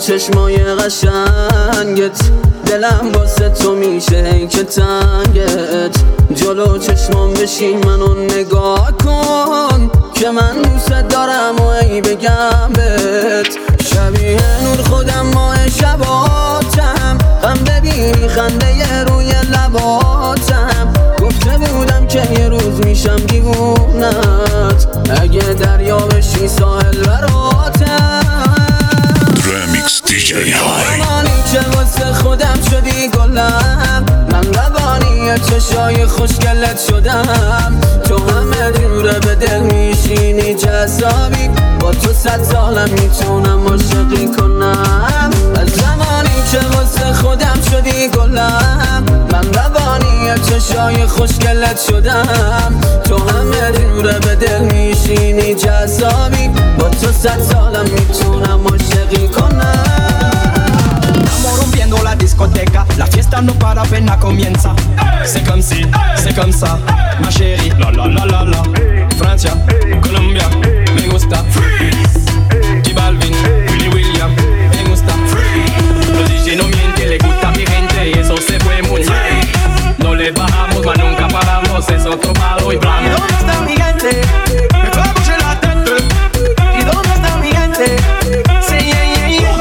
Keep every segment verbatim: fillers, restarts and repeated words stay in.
چشمای قشنگت، دلم واسه تو میشه که تنگت. جلو چشمام بشین منو نگاه کن که من دوست دارم و ای بگم بهت. شبیه نور خودم ماه شباتم، غم ببینی خنده روی لباتم. گفته بودم که یه روز میشم دیوونت، اگه دریا بشی ساحل براتم. رمیکس دی جی های زمانی که واسه خودم شدی گلم، من روانی چشای خوشگلت شدم. تو همه دوره به دل میشینی جذابی، با تو صد سالم میتونم عاشقی کنم. از زمانی که واسه خودم شدی گلم، من روانی چشای خوشگلت شدم. تو همه دوره به دل میشینی جذابی، با تو صد سالم میتونم عاشقی کنم. Rompiendo la discoteca, la fiesta no para apenas comienza. C'est comme si, c'est comme ça, ma chérie. La la la la la. Francia, Colombia, me gusta. Freeze. J Balvin, Willy William, me gusta. Freeze. Los D J no mienten, le gusta a mi gente y eso se fue muy bien. No le bajamos, mas nunca paramos, es otro palo y blanco. ¿Y dónde está mi gente? Me fue a coger la tête. ¿Y dónde está mi gente? Sí, yeah, yeah, yeah.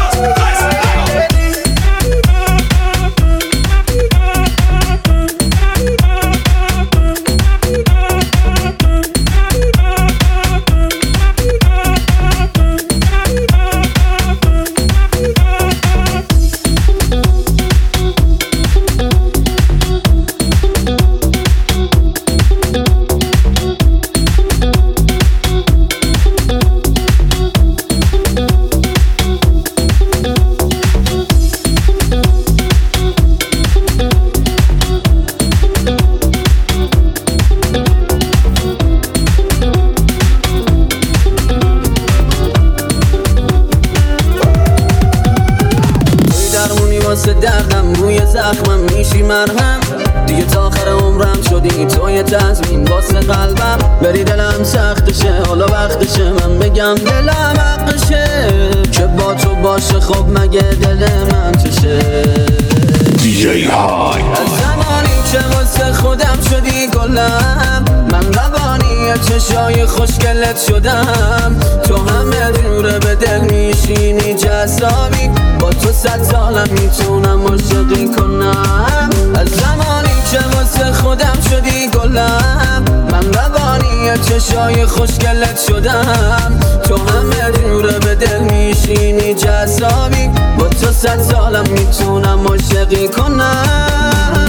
واسه دردم روی زخمم میشی مرهم. دیگه تا آخر عمرم شدی توی تضمین واسه قلبم. بری دلم سختشه، حالا وقتشه من بگم دلم حقشه که با تو باشه. خب مگه دل من چشه؟ دی جی های از زمانی که واسه خودم شدی گلم، من روانی چشای خوشگلت شدم. تو همه دوره به دل میشینی جذابی، با تو صد سالم میتونم عاشقی کنم. از زمانی که واسه خودم شدی گلم، من روانی چشای خوشگلت شدم. تو همه دوره به دل میشینی جذابی، با تو صد سالم میتونم عاشقی کنم.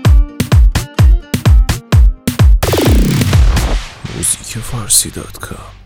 موزیک فارسی دات کام